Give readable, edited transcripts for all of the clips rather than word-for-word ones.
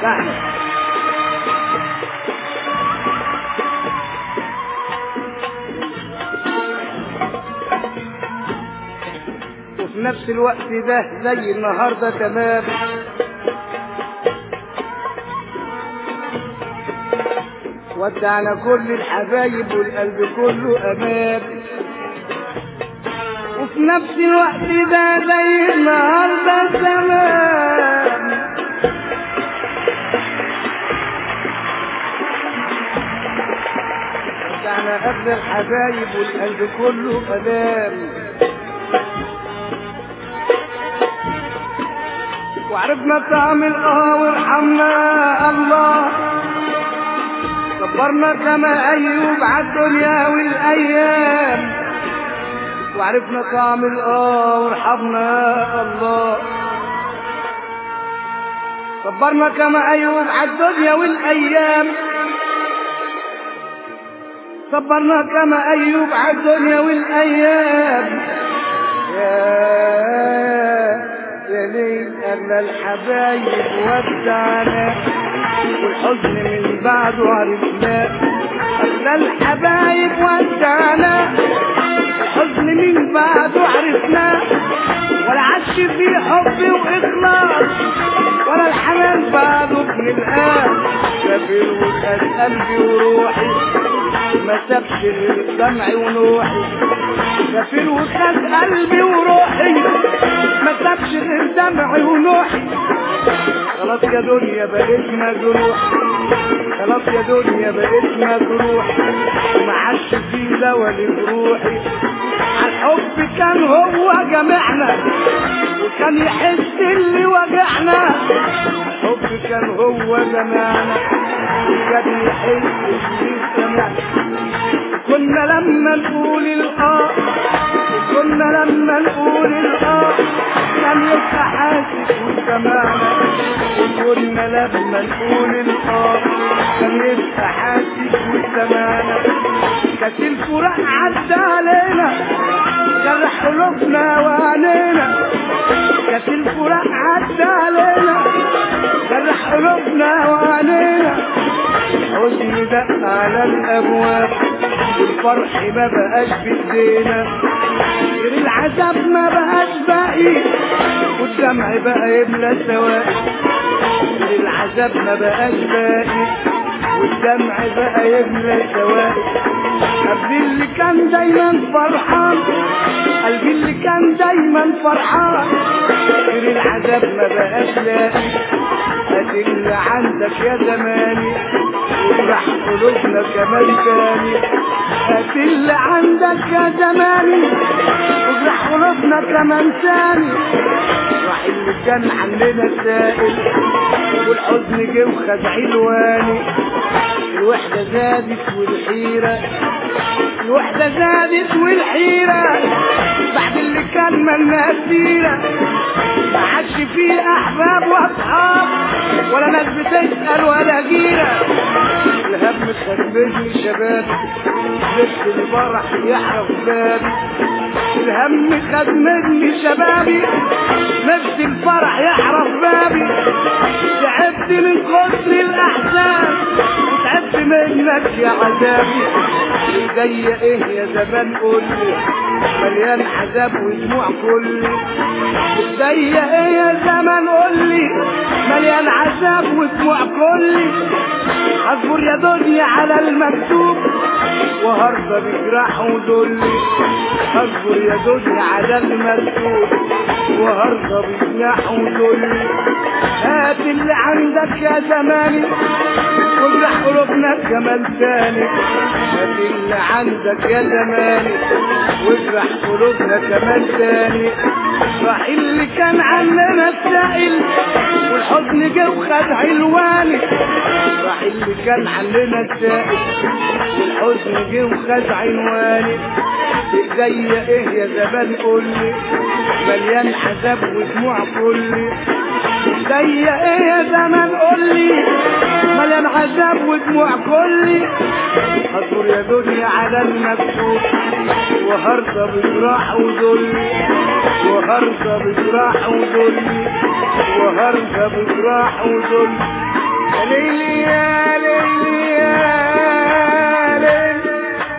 احمد. وفي نفس الوقت ده زي النهارده تمام ودعنا كل الحبايب والقلب كله امان. وفي نفس الوقت ده زي النهارده تمام ودعنا قبل الحبايب والقلب كله امان. وعرفنا طعم وارحمنا الله صبرنا كما ايوب عالدنيا والايام. وعرفنا طعم وارحمنا الله صبرنا كما ايوب عالدنيا والايام. صبرنا كما ايوب عالدنيا والايام. يا ليل أغلى الحبايب ودعنا والحزن من بعده عرفناه. أغلى الحبايب ودعنا الحزن من بعده عرفناه. ولا عادش فيه حب وإخلاص ولا الحنان بعده بنلقاه. سافر وخد قلبي وروحي ما سابش غير دمعي ونوحي. سافر وخد قلبي وروحي ما سابش غير دمعي ونوحي. خلاص يا دنيا بقيتنا جروح خلاص يا دنيا بقيتنا جروح وما عادش فيه دوا لجروحي. عالحب كان هو جمعنا وكان يحس اللي وجعنا. الحب كان هو جمعنا وكان يحس اللي سمعنا. كنا لما نقول الآه كنا لما نقول الآه كان يبقى حاسس وسمعنا. كنا لما نقول الآه كان يبقى حاسس وسمعنا. كاس الفراق عدى علينا جرح قلوبنا وعينينا. كاس الفراق عدى علينا جرح قلوبنا وعينينا. حزن دق على الابواب والفرح ما بقاش بايدينا. غير العذاب ما بقاش باقي والدمع بقى يملى سواقي. غير العذاب ما بقاش باقي والدمع بقى يملى سواقي. قلبي اللي كان دايما فرحان قلبي اللي كان دايما فرحان. غير العذاب ما بقاش لاقي. هات اللي عندك يا زماني وافرح قلوبنا كمان تاني. هات اللي عندك يا زماني وافرح قلوبنا كمان تاني. راح اللي كان عننا سائل والحزن جه وخد علواني. الوحدة زادت والحيرة الوحدة زادت والحيرة بعد اللي كان مالنا سيرة. ما عادش فيه أحباب وأصحاب ولا ناس بتسأل ولا جيرة. الهم خربني شبابي لبس الفرح يحرق بابي. الهم خد مني شبابي نفس الفرح يحرق بابي. تعبت من كتر الأحزان وتعبت منك يا عذابي. جاية ايه يا زمان قولي مليان عذاب ودموع كلي. جاية ايه يا زمان قولي مليان عذاب ودموع كلي. اصبر يا دنيا على المكتوب وهرضى بجراح وذلي. اصبر يا دنيا على المكتوب وهرضى بجراح وذلي. هات اللي عندك يا زماني وافرح قلوبنا كمان تاني. هات اللي عندك يا زماني وافرح قلوبنا كمان تاني. راح اللي كان عننا السائل والحزن جه وخد علواني. راح اللي كان عننا السائل والحزن جه وخد عنواني. ايديا ايه يا زمان قولي مليان عذاب ودموع كلي. ايديا ايه يا زمان قولي مليان عذاب ودموع كلي. اصبر يا دنيا على المكتوب وهرضى بجراح وذلي. وهرضى بجراح وذلي وهرضى بجراح وذلي. ليلي يا ليلي يا ليلي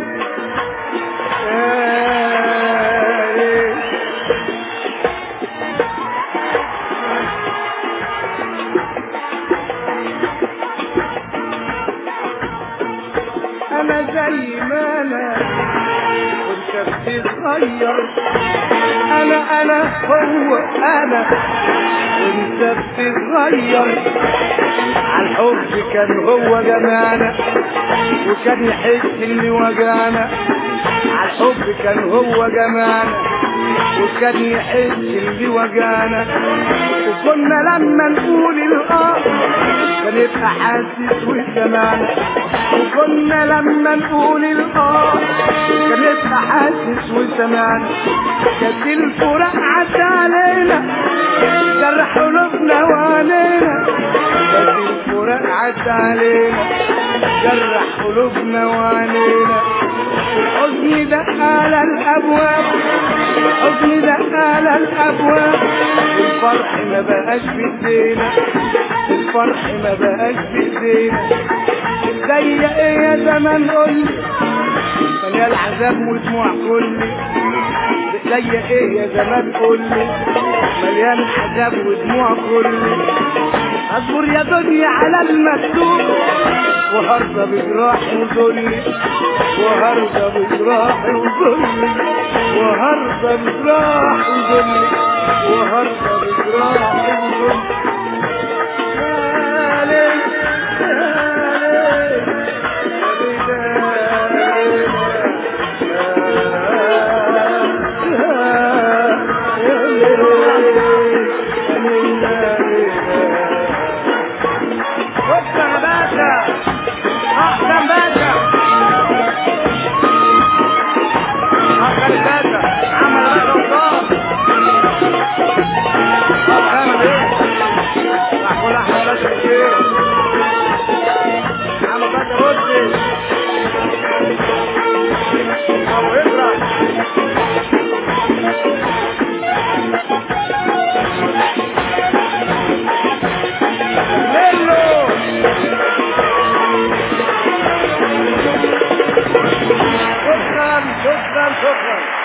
انا زي ما انا كنت بتتغير انا هو انا وانت بتتغير عالحب كان هو جمعنا وكان يحس اللي وجعنا عالحب كان هو جمعنا وكان يحس اللي وجعنا وكنا لما نقول الآه كان يبقى حاسس وسمعنا وكنا لما نقول الآه كان يبقى حاسس وسمعنا كانت الفراق عدى علينا جرح قلوبنا وعينينا كانت الفراق عدى علينا جرح قلوبنا وعينينا الحزن دق على الابواب الحزن دق على الابواب الفرح ما بقاش في ايدينا الفرح ما بقاش في ايدينا زي ايه يا زمان قولي مليان عذاب ودموع كلي زي ايه يا زمان قولي مليان عذاب ودموع كلي اصبر يا دنيا على المكتوب وهرضى بجراحي وذلي وهرضى بجراحي وذلي وهرضى بجراحي وذلي وهرضى بجراحي وذلي يا ليل شكرا.